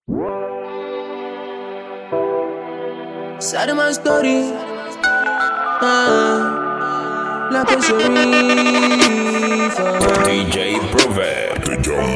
Sad of my story, like a sheriff. DJ Proverb,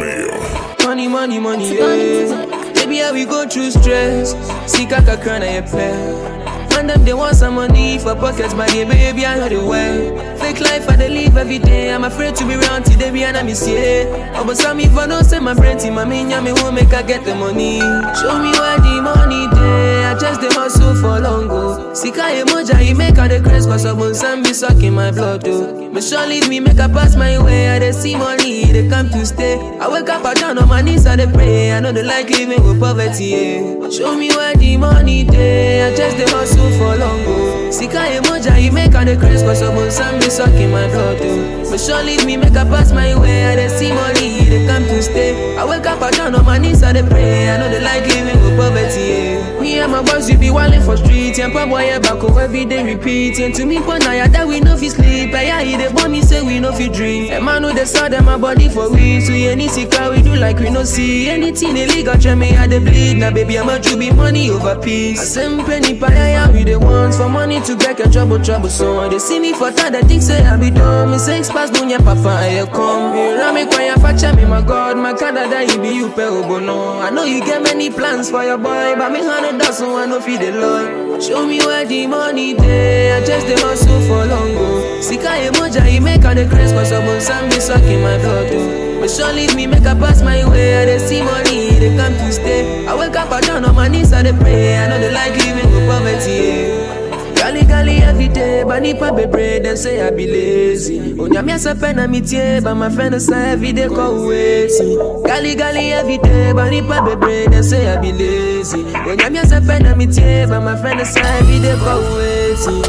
money, yeah. Baby, how we go through stress. See kaka crown and your pay. And them they want some money for pockets, but yeah, baby, I know the way. Fake life I they live every day. I'm afraid to be around till they be and I miss yeah. Oh, but some if I don't say my brain team, I mean, yeah, me won't make I get the money. Show me where the money day. I just the hustle for long go. Sika emoja, he make all the craze, cause some be sucking my blood though. But sure leave me, make I pass my way. I they see money, they come to stay. I wake up, I down on my knees, I they pray. I know they like living with poverty, yeah. Show me where the money day. I just the hustle for long go. Sika emoja, he make all the craze, cause some be sucking my blood though. But sure leave me, make I pass my way. I they see money, they come to stay. I wake up, I down on my knees, I they pray. I know they like living with poverty, yeah. Me and my boys, we be wildin' for streets. And pop boy, back home every day repeating. To me, but now that we know fi sleep. Yeah, he the bunny say we know fi dream. And man know they saw them my body for we. So any sika we do like we no see. Anything illegal, try me I they bleed. Now baby, I'm a to be money over peace. I send penny pie, yeah, we the ones for money to get a trouble. So they see me for time, they think say I be dumb. Me say pass dunya papa, I come. Here me kwaya facha me my God, my Canada, he be you pe obono. I know you get many plans for your boy, but me 100,000 I know fi the Lord. Show me where the money day. I just the hustle for long go. Sika emoja, he make all the craze, cause some be sucking my blood though. But sure leave me, make I pass my way. I they see money, they come to stay. I wake up, I down on my knees, I they pray. I know they like living with poverty, yeah. Gali every day, but nipa be bread and say I be lazy. Onya me a pen and me tie, but my friend say every day call waiting. Gali every day, but nipa be bread and say I be lazy. Onya me a pen and me tie, but my friend say every day call waiting.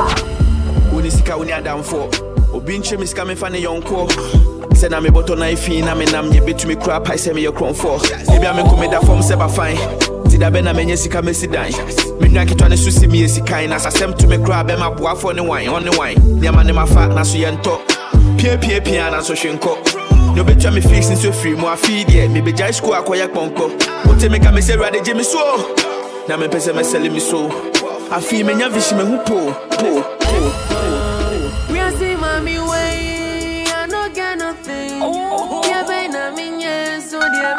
Uni sika uni adam for. Obinche mi sika me fane yonko. Say na me boto na ifi na me nam ye betu me crap I say me your crown for. Maybe I me come da form say ba fine. Tida be na menye sika me sidan. Me nwa kitwa ne susi me sika na asem to me crap be ma boa for ne wine on the wine. Niam ne ma fa na so ye nto. Pie na so hwenko. No betwa me fix so free mo afi de me be jai school akoya kponko. Ote me ka me say rade je me so. Na me pese me sell me so. Afi me nya vishi me hu po. We are see mommy way. I no get nothing. Yeah, baby, na minye so dear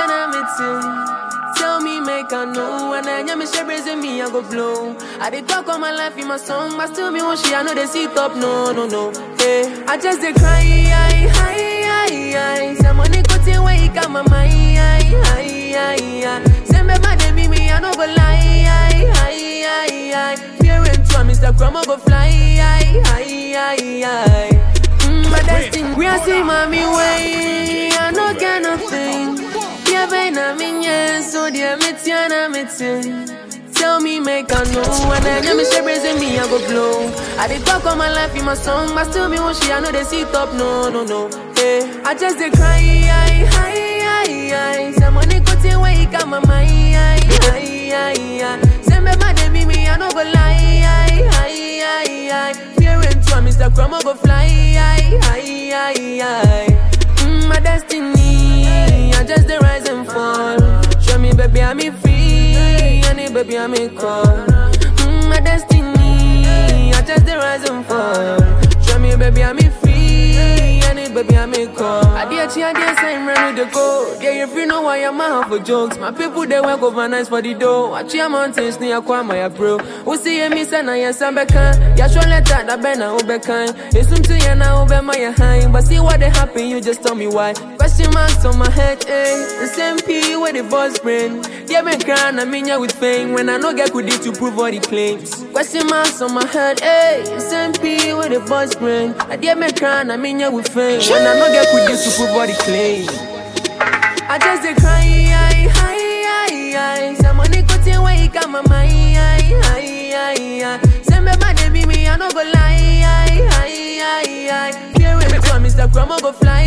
me. Tell me, make I know. And then you share raising me, I go blow. I did talk all my life in my song, but still me want she, I know they sit up, no. Hey, I just they cry, Someone could say where he come, my Send me my baby, me, I know go lie, Fear and to Mr. Crumble go fly, My destiny, we are seeing mommy way, I no get nothing. Yeah, baby, I'm in yes, so dear, tell me, make I know. And then you share raising me, I go blow. I did talk all my life in my song, but still me want she, I know they sit up, no. Hey, I just they cry, Someone could say where he come, my Send me my baby, me, I know go lie, Fear and to Mr. Crumble go fly, My destiny, I just the rise and fall. Show me, baby, I'm free, honey, baby, I'm call. My destiny, I just the rise and fall. Show me, baby, I'm free, honey, baby, I'm call. I dear sign, run with the go. Yeah, you free, no why I'm out for jokes. My people, they work overnight for the dough. I cheer mountains near Kwama, bro. Who see me, son, I am Sambekan. Yeah, sure, let that Bena Obekan. It's something you know, Obe my high. But see what they happen, you just tell me why. Question marks on my head, eh? The same P where the boss brain. Yeah, me crying, I'm in here with fame. When I know get good to prove all the claims. Question marks on my head, eh? The same P where the boss brain. I dare me crying, I'm in here with fame. When I know get good to prove all the claims. I just they cry, Someone could say where he come, my Send me my baby, me, I no go lie, Fear and to Mr. Crumble go fly,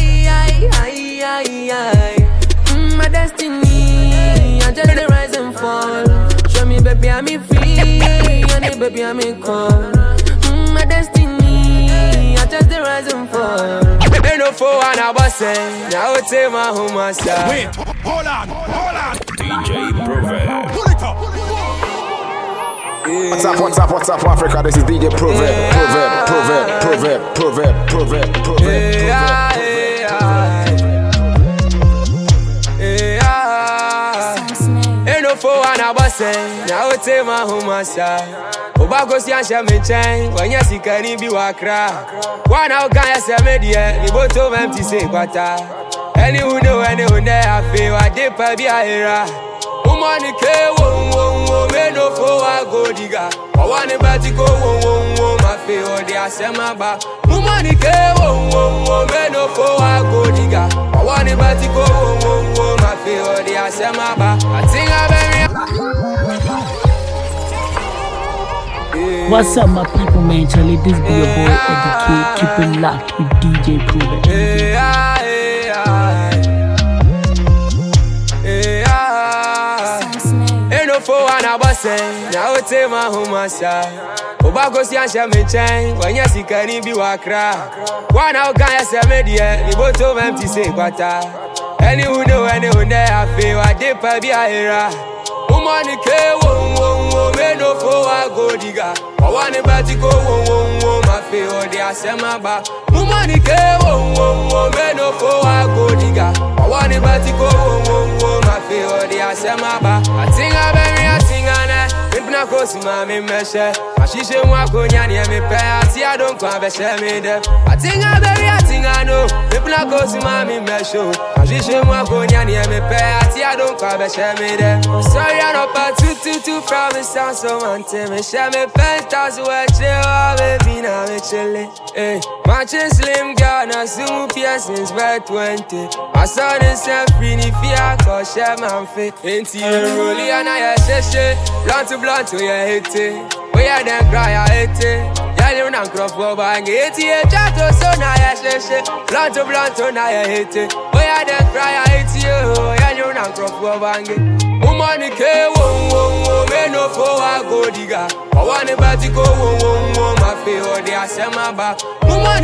My destiny, I just the rise and fall. Show me, baby, I'm free, honey, baby, I'm call. My destiny, I just the rise and fall. Ain't no for one I was saying, now it's my home, my side. Wait, hold on. DJ Proverb. What's up, Africa? This is DJ Proverb. Ain't no for one I was saying, now it's my home side. Obago Siansha Mechain, when you see can be wakra. One out guy as a media, you both of empty say quata. Anyone know anyone there, I feel I did be a era. Woman, men no for I go digga. I want about to go, my feel the Asemaba. Woman, men no for I go digga. I want about to go, my feel the Asemaba. I think I'm very. What's up, my people, man? Charlie, this be your boy Eddie K. Keep it locked with DJ Proverb. Ain't no for one I was saying, now it's my home side. Obago Siansha Mechain, when you see can be wakra. One out guy as a media, you both of empty say quata. Anyone know anyone there, I feel I did be a era. Woman, men no for I go digga. I want about to go, my feel the Asemaba. Woman, men no for I go digga. I want about to go, my feel the Asemaba. I think I'm very, if not go to my meshe. I should walk on Yanni and me pay. I see I don't come and share me there. I think I'm very, I know. If not go to my meshe. I should walk on Yanni and me pay. I see I don't come and share me there. Sorry, I'm not about to from the sound so one time. Share me pentas where chill, baby, now me chillin'. Hey, matching slim girl, now zoom piercings by 20. I saw this free if I call share my fit. Ain't you rolling and I say, blunt to you hate it. We are then cry, I hate it. Yellow and crop over and get it. Chato so now I say, blunt to now I hate it. We are then cry, I hate you. Yellow and crop over and get it. Woman, men no for I go digga. I want about to go, my feel the Asemaba. Woman,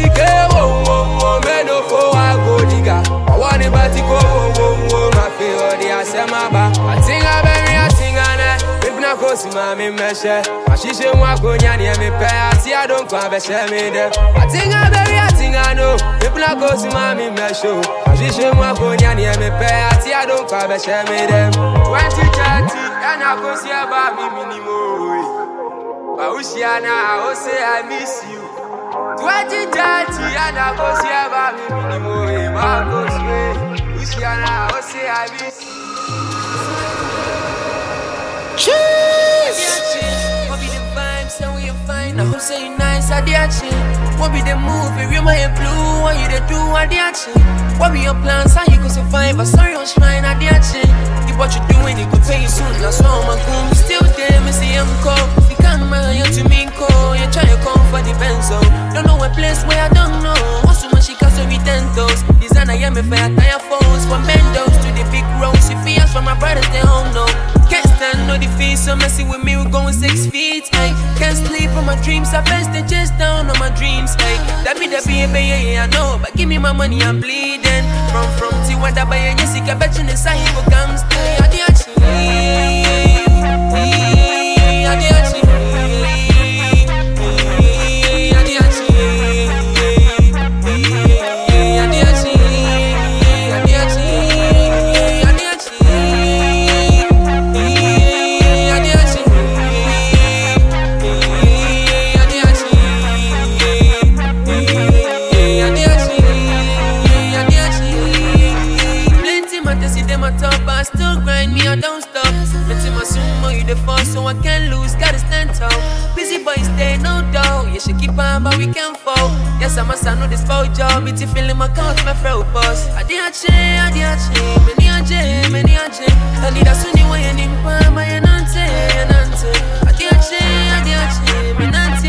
men no for I go digga. I want about to go, my feel the Asemaba. I think I'm very, if not go to my meshe. I should walk on Yanni and me pay. I see I don't come and share me there. I think I'm very, I know. If not go to my meshe. I should walk on Yanni and me pay. I see I don't come and share me there. 2030, and I go see about me minimum. But Usiana, I will say I miss you. 2030, and I go see about me minimum. Usiana, I will say I miss you. Cheese! What be the vibes and we find? I hope say you nice at the action. What be the movie? Real my blue. What you they do at the action? What be your plans? How you go survive? I saw you shrine at the action. If what you doing, it could pay you soon. That's why my goon still there. Me see him call. You can't mind you to me call. You try to come for the benzo. Don't know a place where I don't know. What's so much she can serve me 10 toes. Designer, yeah, me fair tire phones. From Mendos to the big roads. If he ask for my brothers, they home no. Can't stand no defeat, so messing with me, we're going 6 feet. Ay. Can't sleep on my dreams, I best they just down on my dreams. Ay. That be the baby, yeah, I know. But give me my money, I'm bleeding. From Tiwanda by a Jessica, bet you the side go come stay. I did so I can't lose, gotta stand tall. Busy boys stay no doubt. You should keep on, but we can't fall. Yes, I'm a son of this boy job. It's feeling my couch, my frail boss. I did a chain, many a chain. I need a sunny way and in palm, my enante. I did a chain,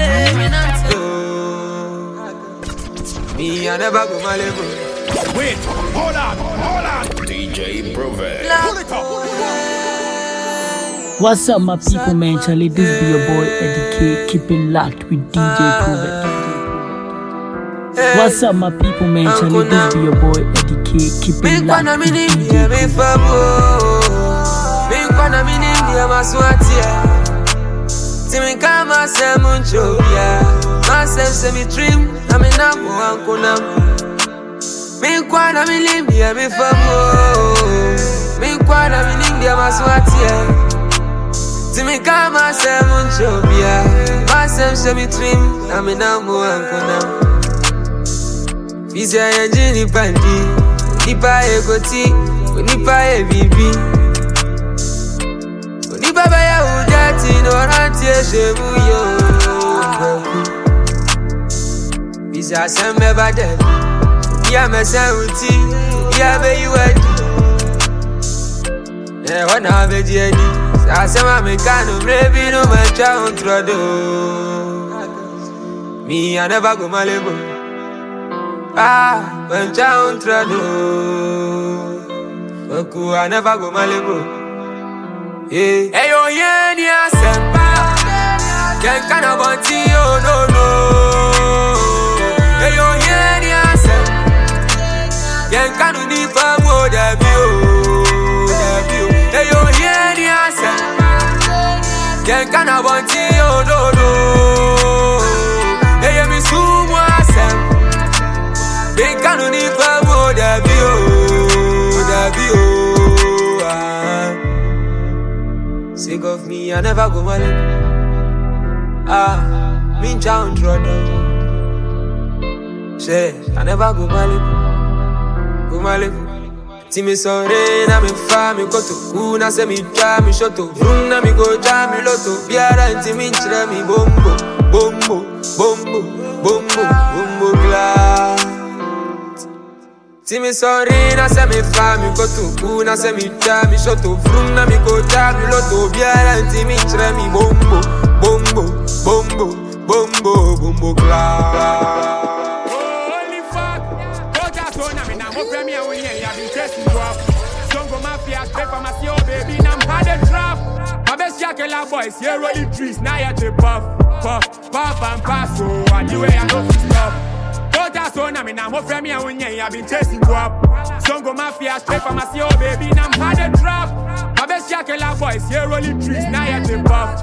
me, I never go my level. Wait, hold on. DJ Proverb. Pull it up. What's up, my people, man? Charlie, this be your boy Eddie K. Keep it locked with DJ Proverb. What's up, my people, man? Charlie, this be your boy Eddie K. Keep it locked with DJ Proverb. Timmy come and say muncho, yeah. Myself say me dream, I'm in number one kunam. Me kwana me limbia me famo. Me kwana me limbia maswatia. Timmy come and say muncho, yeah. Myself say me dream, I'm in number one kunam. Visa engine pandi, nipa egoti, nipa ebibi. Baba ya ujati no rantie shebu yo. Bisa sembe bade. Ya mesa uti, ya be you edi. Wana be diedi. Sa sema me kanu mrebi no mancha untrodo. Me I never go malebo. Mancha untrodo. Oku I never go malebo. Hey yo, yeah, yeah, sempa. Can't kind of want you, no. Hey yo, yeah, yeah, sempa. Can't kind of need for more than you. Hey yo, yeah, yeah, sempa. Can't kind of want you, no. Hey, yeah, me sumo, sempa. Can't kind of need for more than you. Sick of me, I never go mal. Me down trouble. Say, I never go mal. Timmy sorry, na me fa me go to kuna se me jam me shot to room na me go jam me lotto. Biara inti me chira me bombo glass. Timmy sorry, na se me fa me go to kuna se me jam me shot to room na me go jam me lotto. Biara inti me chira me bombo glass. Holy fuck, go just on me now. Mo premier we here, ya been chasing you up. Songo mafia straight from my CEO baby, now I'm hard to drop. My best yakela boys, here rolling trees, now you to puff and pass. So and the way I know to stop. Go just on me now. Mo premier we here, ya been chasing you up. Songo mafia straight from my CEO baby, now I'm hard to drop. My best yakela boys, here rolling trees, now you to puff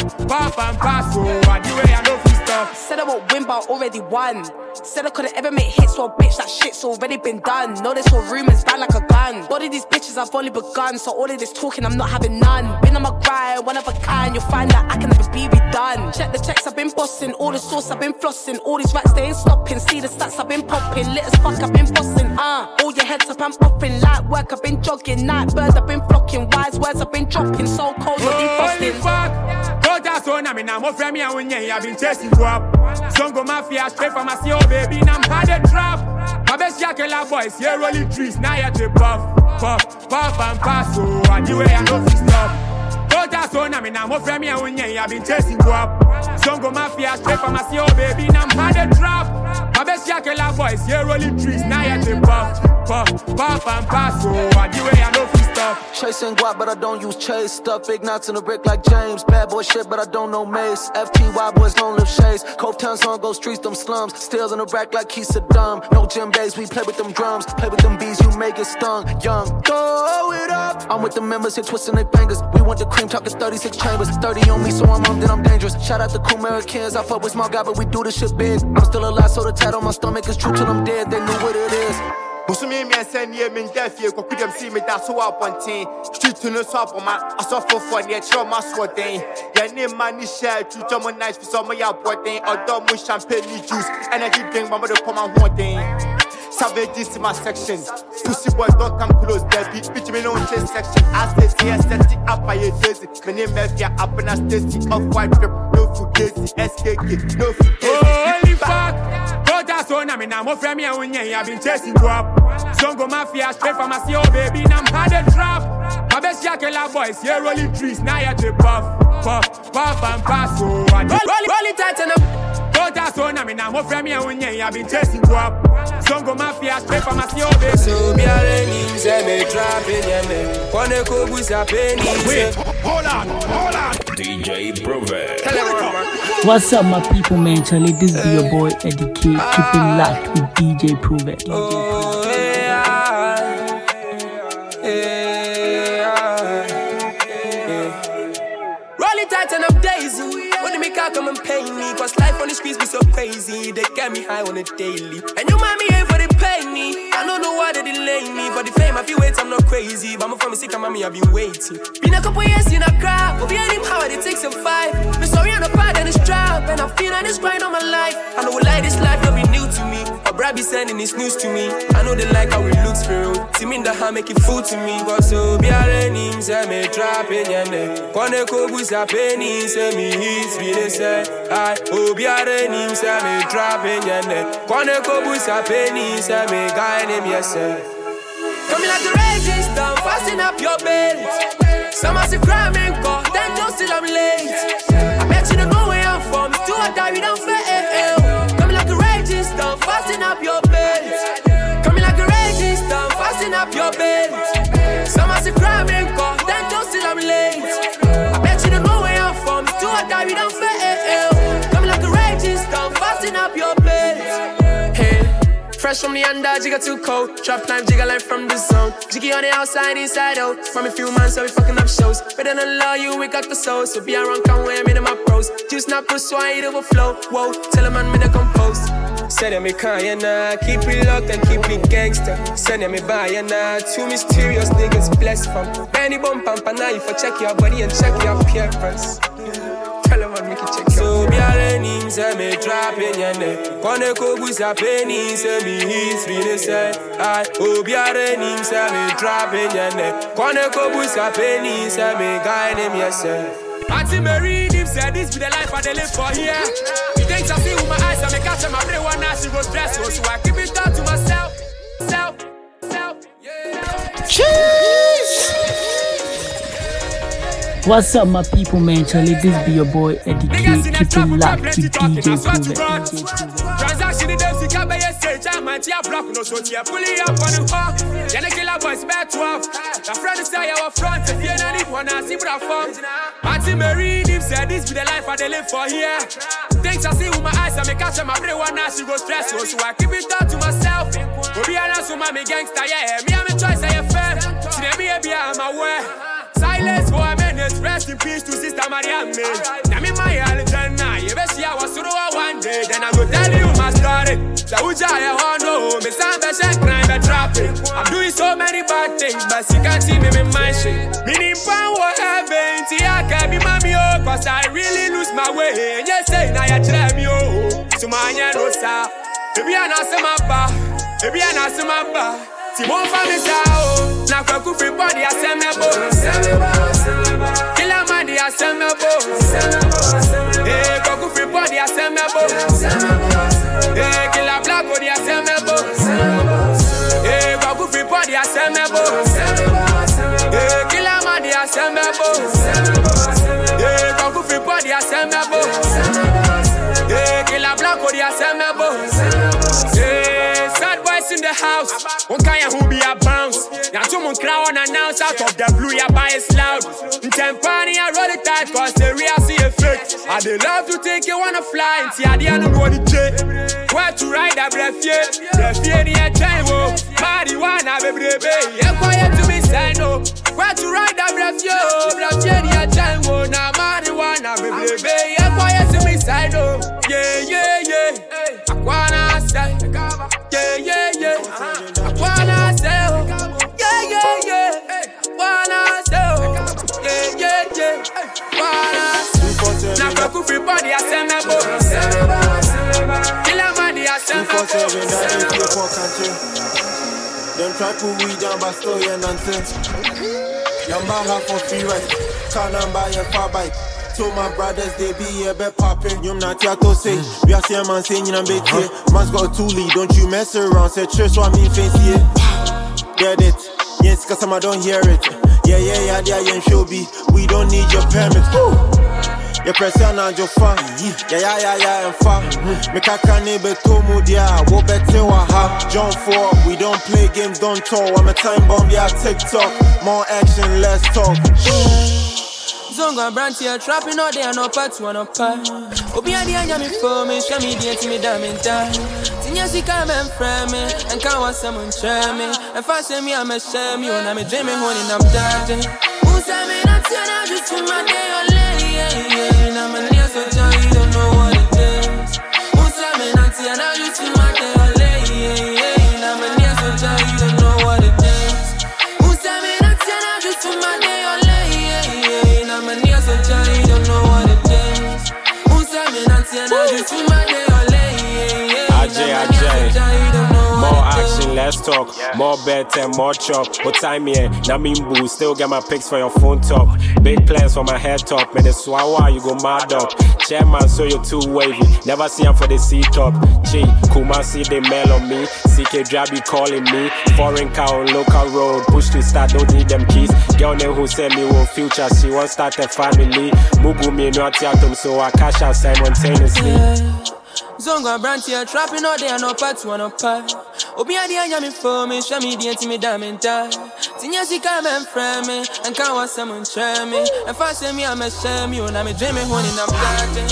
and pass. So and the way I know to stop. Said I won't win, but I already won. Said I couldn't ever make hits, well, bitch, that shit's already been done. Know this all rumors, bad like a gun. Body these bitches, I've only begun. So all of this talking, I'm not having none. Been on my grind, one of a kind. You'll find that I can never be redone. Check the checks, I've been bossing. All the sauce, I've been flossing. All these racks, they ain't stopping. See the stats, I've been popping. Lit as fuck, I've been bossing. All your heads up, I'm popping. Light work, I've been jogging. Night birds, I've been flocking. Wise words, I've been dropping. So cold, you're defrosting. Go just on me now. Mo frame ya when I've been chasing you up. Songo mafia straight from my CEO baby, now I'm hard to drop. My best yakela boys, here rolling trees, now you to puff and pass. So and the way I know to stop. Go just on me now. Mo frame ya when I've been chasing you up. Songo mafia straight from my CEO baby, now I'm hard to drop. My best yakela boys, here rolling trees, now you to puff and pass. So and the way I know to stop. Chasing guap, but I don't use chase. Stuff big knots in the brick like James. Bad boy shit, but I don't know Mace. FTY boys don't live shades. Cove Town's on go streets, them slums. Steals in the rack like he's Saddam. No gym days, we play with them drums. Play with them bees, you may get stung. Young, throw it up. I'm with the members here twisting their fingers. We want the cream, talking 36 chambers. 30 on me, so I'm then I'm dangerous. Shout out to cool Americans. I fuck with small guy, but we do this shit big. I'm still alive, so the tat on my stomach is true till I'm dead. They knew what it is. Busumi me send ye me deaf ye ko kudem see me that so up on tin street to no swap on my asofo for near chro my sword thing ya name man share to jam nice for some ya boarding or dom champagne juice energy drink mama the come and one thing savages in my section pussy boy don't come close there bitch me no chase section as they say set it up by your daisy me name mafia up and Stacy of white trip no fugazi SKK no fugazi holy fuck go just on me now. Mo frame ya when I've been chasing you up. Songo mafia straight from my CEO baby, now I'm hard to drop. My best yakela boys, here rolling trees, now you to puff and pass. So and roll it tight and up. Go just on me now. Mo frame ya when I've been chasing you up. Songo mafia straight from my CEO baby. So be a raining, say me trapping ya me. Kone ko busa penny. Wait, hold on. DJ Provet. What's up, my people, man? Charlie, this be your boy Eddie K. Keep it locked with DJ Provet. Roll it tight and up days. Only make her come and pay me. Cause life on the streets be so crazy. They get me high on a daily. And you mind me here for the penny. I don't know why they delay me. For the fame, I feel wait, I'm not crazy. But I'm from sick, and mommy, I've been waiting. Been a couple years in a crowd. But behind him, how it takes him 5. Me sorry, I'm not bad and it's trap. And I feel on this grind all my life. I know like this life, don't be new to me. A brad be sending this news to me. I know they like how it looks for real. See me in the hand, make it food to me. Cause so be a raining, say me trapping yande. Kone kobu sa penny, say me hits really say. I oh be a raining, say me trapping yande. Kone kobu sa penny, say me guy name yourself. Coming like the raging storm, fasten up your belt. Some are crime and go, then don't still I'm late. I bet you don't know where I'm from. Do or die, we don't fail. Coming like a raging storm, fasten up your belt. Coming like a raging storm, fasten up your belt. Some are crime and go, then don't still I'm late. I bet you don't know where I'm from. Do or die, we don't fail. Coming like a raging storm, fasten up your belt. Fresh from the under, jigga too cold. Trap life, jigga life from the zone. Jiggy on the outside, inside out. From a few months, so we fucking up shows. Better than love you, we got the soul. So be around, come where I'm in my pros. Juice not push, so I eat overflow. Whoa, tell a man me to compose. Say that me can't, nah. Keep it locked and keep it gangster. Say that me buy, nah. Two mysterious niggas blessed from. Benny bump, pampa, now you for check your body and check your appearance. Tell a man, make it check. So be a raining, say me trapping yande. Kone kobu sa penny, say me hits really say. I oh be a raining, say me trapping yande. Kone kobu sa penny, say me guy name yourself. Auntie Mary Nim said this be the life I live for here. The things I see with my eyes, I make catch my brain one now she was dressed. So I keep it down to myself, yeah. Cheese. What's up, my people, man? Charlie, this be your boy Eddie K. Keep it locked to DJ Provet. Transaction in the can't be a stage. I'm anti block, no so here. Pull it up on the car. Then the killer boys back 12. The friend is say our front. If you don't need one, I see what I found. Auntie Mary Nim said this be the life I live for here. Things I see with my eyes, I make catch my brain one now she goes stress. So I keep it down to myself. Go be honest with my gangster, yeah. Me, I'm a choice, I am fair. See them here, I'm aware. Silence for a minute, rest in peace to Sister Mariam. Now me my Alexandra, you bet she I was through one day. Then I go tell you my story. So who I want to know? Me stand by and crime and traffic. I'm doing so many bad things, but she can't see me in my shit. Meaning power heaven, see I can't be mommy oh, cause I really lose my way. And you say now you try me oh, so my no sa. Baby I not see my bar, baby I not see my bar. Si mon femme sao, na kwa kufi body a semebo. Kila mandi a semebo. Eh, kwa kufi body a semebo. Eh, kila black body a semebo. Eh, kwa kufi body a semebo. Eh, kila mandi a semebo. Eh, kwa kufi body a semebo. Eh, kila black body a semebo. Eh, sad boys in the house. One kind who be a bounce. Now someone crowd announce out of the blue, ya buy it loud. In Tempani, I roll it tight, cause the real see a fake. I they love to take you wanna fly, and see I didn't know the jet. Where to ride a breath yet? Breath yet, yeah, Chavo. Marijuana, baby, yeah, quiet to me, say no. Where to ride a breath yet? Breath yet, yeah, Chavo. Now, marijuana, baby, yeah, quiet to me, say no. Yeah, yeah, yeah. I wanna say, yeah, yeah, yeah. I wanna say, yeah, yeah, yeah. Wanna say, yeah, yeah, yeah. Wanna say. Now go to free body, I send me both. Kill a man, I send me both. Them try to weed down by story and nonsense. Number half for free rest. Can't buy a far bike. So my brothers, they be a bit poppin'. You not here to say. We are seeing man saying I'm big here. Man's got a toolie, don't you mess around. Say church, so I mean fancy it. Get it. Yes, cause I don't hear it. Yeah, yeah, yeah, show be. We don't need your permit. Your person and your fan. Yeah, and far. Me kaka nebe tomu dia. Wo bete wa ha. John 4, we don't play games, don't talk. I'm a time bomb, yeah, TikTok. More action, less talk. Zonga branch here, trapping all day and no part one up. Obi and the anya me for me, show me the to me damn in time. Tinya si come and frame me, and come want someone try me. And fast me, I'm a shame you, and I'm a dreaming holding up that day. Who say me not turn out just to my day or lay, yeah, and I'm a near so More action, less talk. More bet and more chop. What time here? Namimbu, still get my pics for your phone top. Big plans for my head top. Man, the swawa, you go mad up. Chairman, so you're too wavy. Never see him for the seat top. Chi, Kuma see they mail on me. CK Drabby calling me. Foreign car on local road. Push to start, don't need them keys. Girl name who send me one future. She won't start a family. Mugu me no atiatum, so I cash out simultaneously. Zongo branch here, trapping all day and no part to one apart. Obi adi anya me for me, show me the intimate diamond tie. Tinya si come and frame me, and can't want someone share me. And fast me, I'm a shame you, and I'm a dreaming honey, and I'm planting.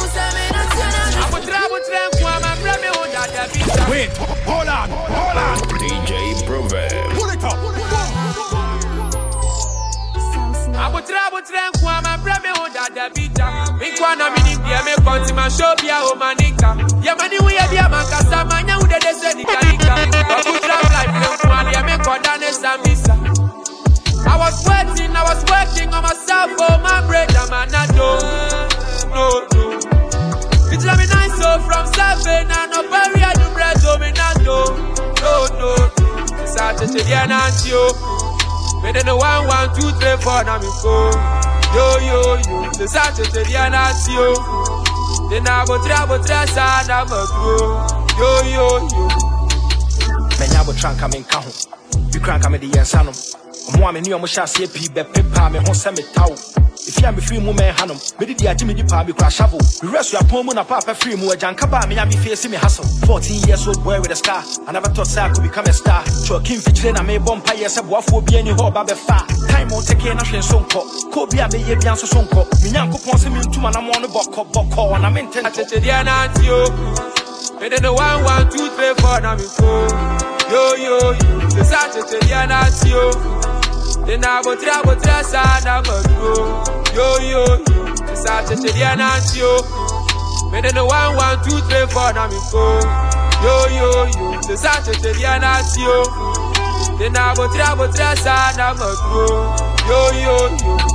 Wait, hold on. DJ Proverb. Pull it up. Abu tren kwa ma brame ho da bita. Mi kwa na mini dia me konti ma show bia o manika. Ya mani we bia makasa manya ude de se dikanika. Abu tren life le kwa dia me koda ne samisa. I was working on myself for my bread and man no. It's me nice so from 7 and no barrier to bread so me no. Saturday dia na tio. Me then 1, 2, 3, 4 na me go. Yo. The Saturday dia na tio. Then I go try sa na me go. Yo. Menya bo tranka me nka ho. Bi kranka me de yensa no. Omo me ni omo hya se pi be pepa me ho se me taw. If you am free mu men hanom, me di agime di pa me kra shovel. We rest your pon mu na papa free mu ajanka ba me ya me face me hustle. 14 years old boy with a scar. I never thought I could become a star. Choking feature na me bomb pa yes boafo bi ani ho ba be fa. Time on take na hwen sonko. Ko bi a be ye bian so sonko. Me nyankopon se me ntuma na mo no bokko na me ntento. Saturday dia na tio. Me then 1, 2, 3, 4 na me go. Yo. The Saturday dia na tio. Then I go try sa na me go. Yo. The Saturday dia na tio. Me then 1, 2, 3, 4 na me go. Yo. The Saturday dia na tio. Then I go try sa na me go. Yo.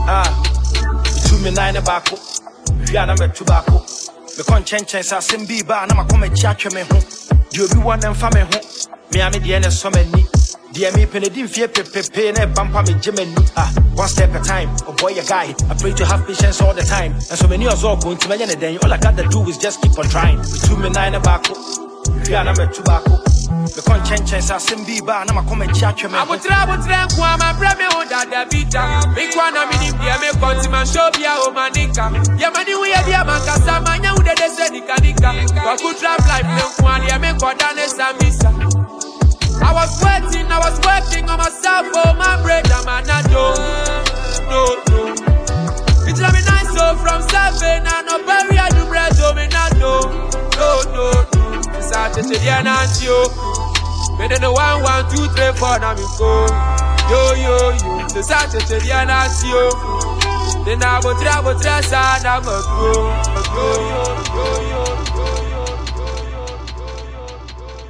To me 9 bako. We are number 2 bako. Me kon chen sa simbi ba na makoma chia tweme ho. Di obi won na mfa me ho. Me ame de na so mani. Di me penedi mfie pepepe na bampa me gemani. One step at a time. Oh boy, a guy. I pray to have patience all the time. And so many of us going to many then all I gotta do is just keep on trying. To me 9 bako. We are number 2 bako. Me kon chen sa simbi ba na makoma chia tweme ho. Abu tren kwa ma brame ho da bita. Mi kwa na mini dia me konti ma show bia o manika. Ya mani we bia makasa manya ude de se dikanika. Kwa ku trap life le kwa dia me koda ne samisa. I was working on myself for my bread and man no. It's me nice so from 7 and no barrier to bread so me no. Saturday dia na tio. Me then 1, 2, 3, 4 na me go. Yo. The Saturday dia na tio. Then I go try sa na me go. Yo.